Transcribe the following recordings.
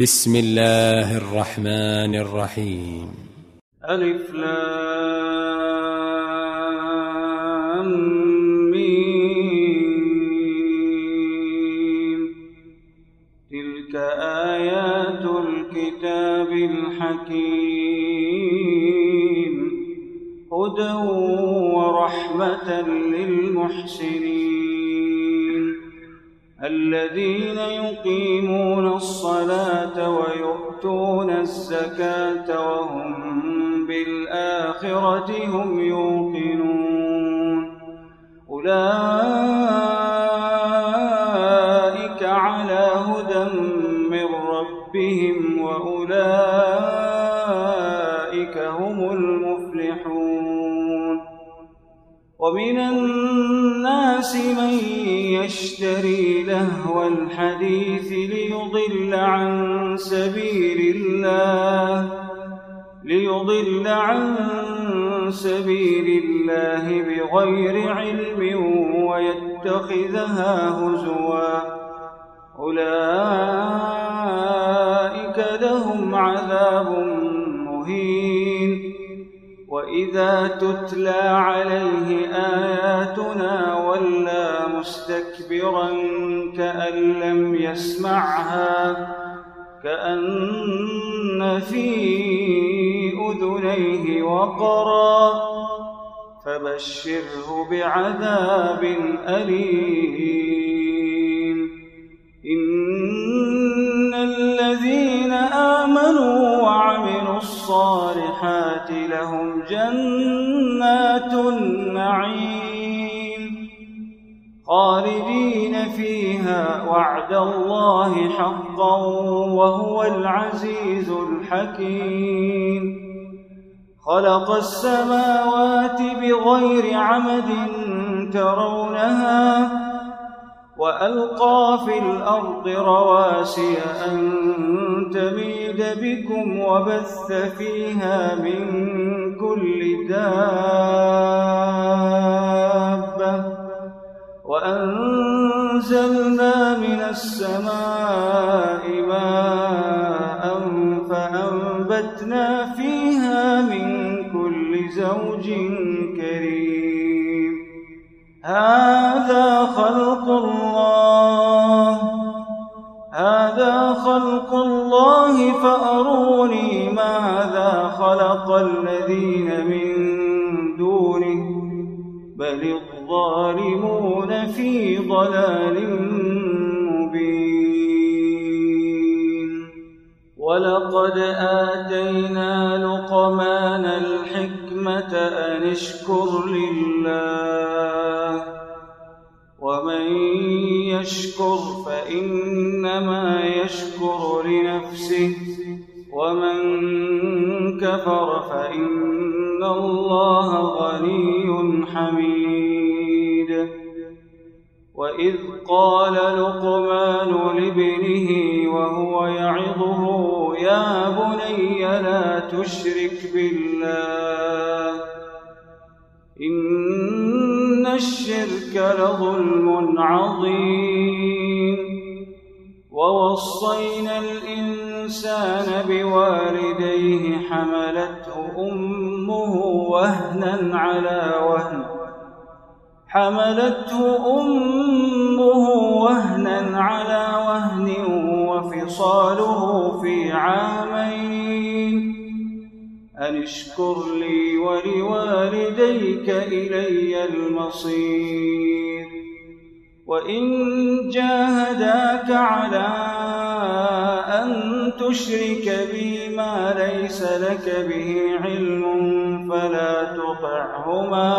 بسم الله الرحمن الرحيم. ألف لام ميم. تلك آيات الكتاب الحكيم هدى ورحمة للمحسنين الذين يقيمون الصلاة ويؤتون الزكاة وهم بالآخرة هم يوقنون أولئك على هدى من ربهم وأولئك هم المفلحون. ومن الناس من يشتري لهو الحديث ليضل عن سبيل الله بغير علم ويتخذها هزوا أولئك لهم عذاب مهين. وإذا تتلى عليه آياتنا ولى مستكبرا كأن لم يسمعها كأن في أذنيه وقرا فبشره بعذاب أليم. إن الذين آمنوا وعملوا الصالحات لهم جنات النعيم خالدين فيها وعد الله حقا وهو العزيز الحكيم. خلق السماوات بغير عمد ترونها وألقى في الأرض رواسي أن تميد بكم وبث فيها من كل دابة وأنزلنا من السماء ماء فأنبتنا فيها من كل زوج كريم. هذا خلق الله فأروني ماذا خلق الذين من دونه بل الظالمون في ضلال مبين. ولقد آتينا لقمان الحكمة أن اشكر لله ومن يشكر فإنما يشكر لنفسه ومن كفر فإن الله غني حميد. وإذ قال لقمان لابنه وهو يعظه يا بني لا تشرك بالله إن الشرك لظلم عظيم. ووصينا الإنسان بوالديه حملته أمه وهنا على وهن وفصاله في عامين أن اشكر لي ولوالديك إلي المصير. وإن جاهداك على أن تشرك بي ما ليس لك به علم فلا تطعهما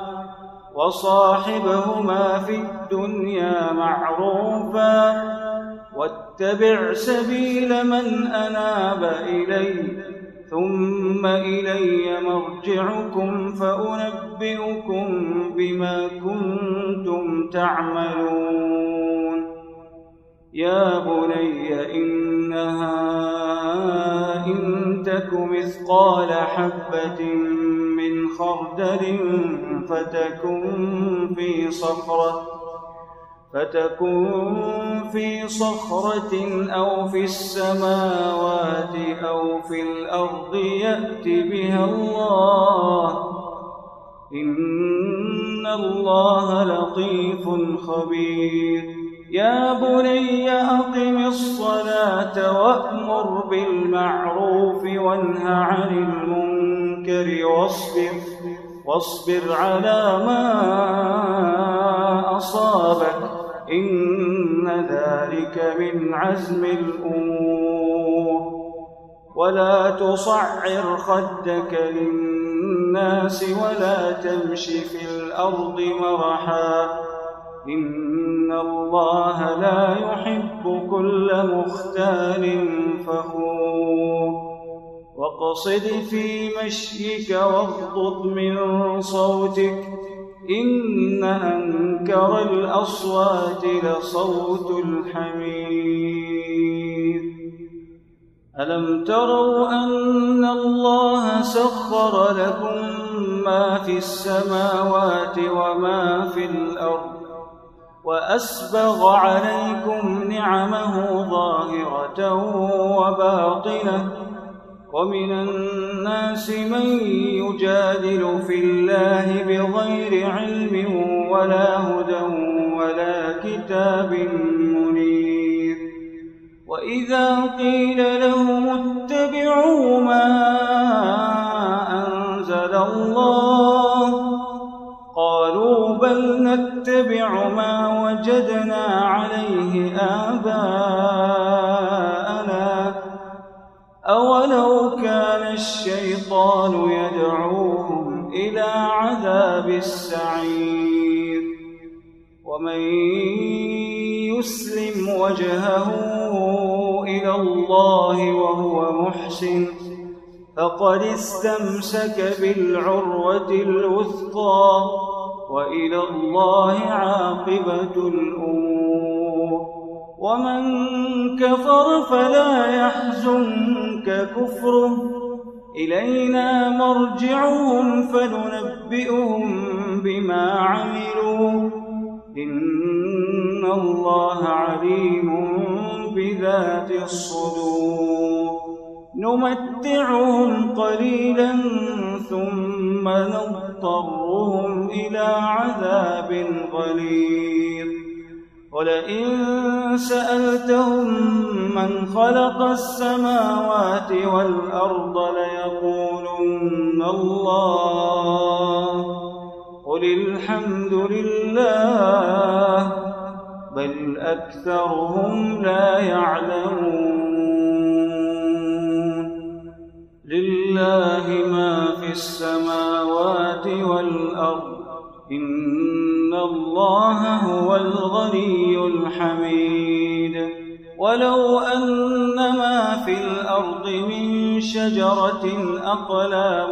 وصاحبهما في الدنيا معروفا واتبع سبيل من أناب إلي ثم إلي مرجعكم فأنبئكم بما كنتم تعملون. يا بني إنها إن تك مثقال حبة من خردل فتكن فتكون في صخرة أو في السماوات أو في الأرض يأت بها الله، إن الله لطيف خبير. يا بني أقم الصلاة وأمر بالمعروف وانه عن المنكر واصبر على ما أصابك، إن ذلك من عزم الأمور. ولا تصعر خدك للناس ولا تمش في الأرض مرحا، إن الله لا يحب كل مختال فخور. واقصد في مشيك واغضض من صوتك، إن أنكر الأصوات لصوت الحمير. ألم تروا أن الله سخر لكم ما في السماوات وما في الأرض وأسبغ عليكم نعمه ظاهرة وباطنة، ومن الناس من يجادل في الله بغير علم ولا هدى ولا كتاب منير. وإذا قيل لهم اتبعوا ما أنزل الله قالوا بل نتبع ما وجدنا عليه آباءنا، أولو كان الشيطان يدعوهم إلى عذاب السعير. ومن يسلم وجهه إلى الله وهو محسن فقد استمسك بالعروة الوثقى، وإلى الله عاقبة الأمور. ومن كفر فلا يحزنك كفره، إلينا مرجعهم فننبئهم بما عملوا، إن الله عليم بذات الصدور. نمتعهم قليلا ثم نضطرهم إلى عذاب غليظ. ولئن سألتهم من خلق السماوات والأرض ليقولن الله، قل الحمد لله بل أكثرهم لا يعلمون. لله ما في السماوات والأرض، إن الله هو الغني الحميد. ولو أن ما في الأرض من شجرة أقلام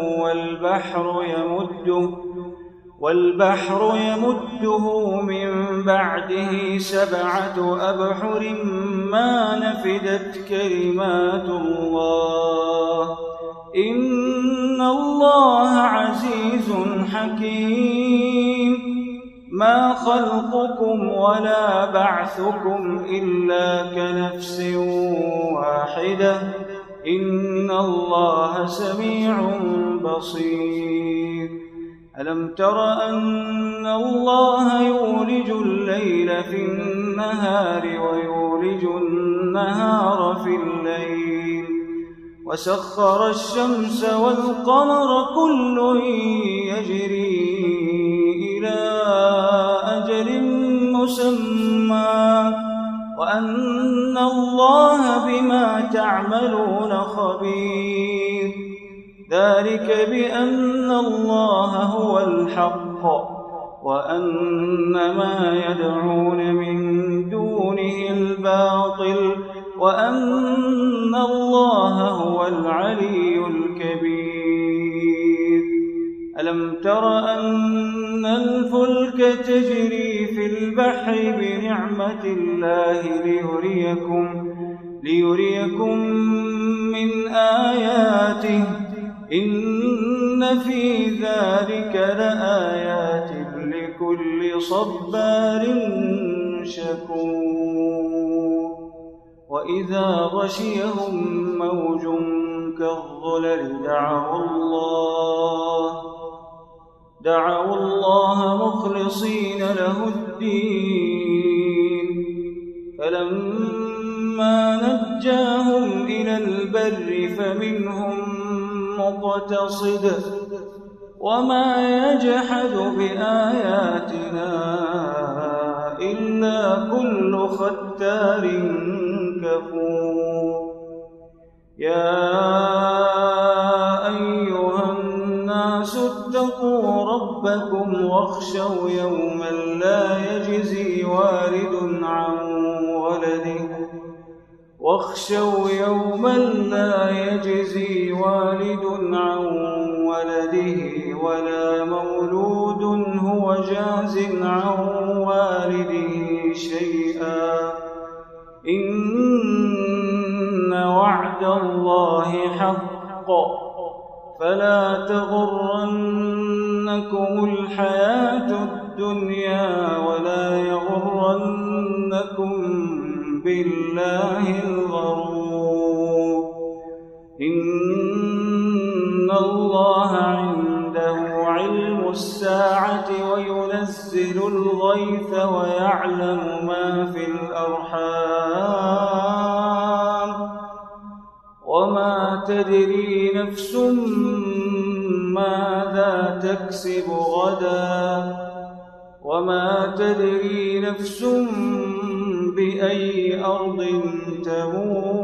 والبحر يمده من بعده 7 أبحر ما نفدت كلمات الله، إن الله عزيز حكيم. ما خلقكم ولا بعثكم إلا كنفس واحدة، إن الله سميع بصير. ألم تر أن الله يولج الليل في النهار ويولج النهار في الليل، وسخر الشمس والقمر كل يجري إلى أجل مسمى، وأن الله بما تعملون خبير. ذلك بأن الله هو الحق وأن ما يدعون من دونه الباطل، وأن الله هو العلي الكبير. ألم تر أن الفلك تجري في البحر بنعمة الله ليريكم من آياته، إن في ذلك لآيات لكل صبار شكور وإذا غشيهم موج كالظلل دعوا الله مخلصين له الدين فلما نجاهم إلى البر فمنهم مقتصد وما يجحد بآياتنا إلا كل ختار كفور يا أيها الناس اتقوا ربكم واخشوا يوما لا يجزي والد عن ولده ولا مولود هو جاز عن والده شيئا إن وعد الله حق فلا تغرنكم الحياة الدنيا ولا يغرنكم بالله الغرور إن الله عنده علم الساعة وينزل الغيث ويعلم ما في الأرحام وما تدري نفس ماذا تكسب غدا وما تدري نفس بأي أرض تموت